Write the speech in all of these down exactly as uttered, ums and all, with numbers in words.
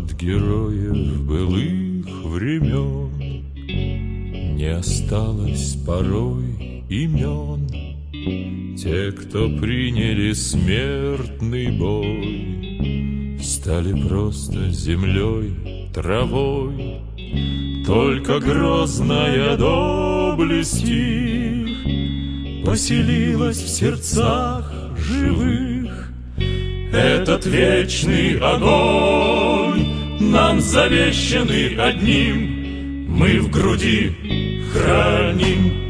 От героев былых времен не осталось порой имен. Те, кто приняли смертный бой, стали просто землей, травой. Только грозная доблесть их поселилась в сердцах живых. Этот вечный огонь нам завещанный одним, мы в груди храним.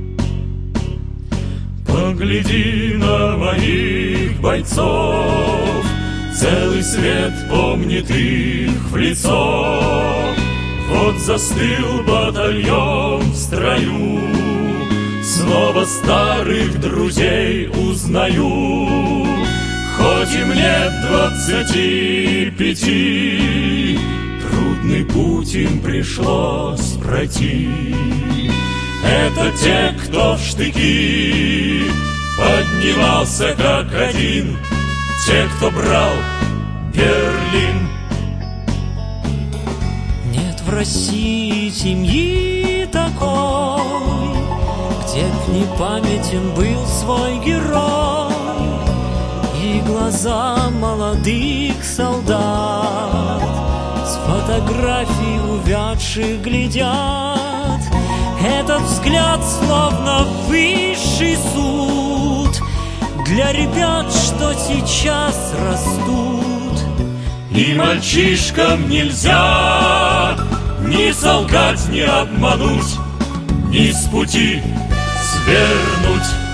Погляди на моих бойцов, целый свет помнит их в лицо. Вот застыл батальон в строю, снова старых друзей узнаю. Хоть им нет двадцати пяти, трудный путь им пришлось пройти. Это те, кто в штыки поднимался как один, те, кто брал Берлин. Нет в России семьи такой, где б не памятен был свой герой. И глаза молодых солдат с фотографий увядших глядят. Этот взгляд словно высший суд для ребят, что сейчас растут. И мальчишкам нельзя ни солгать, ни обмануть, ни с пути свернуть.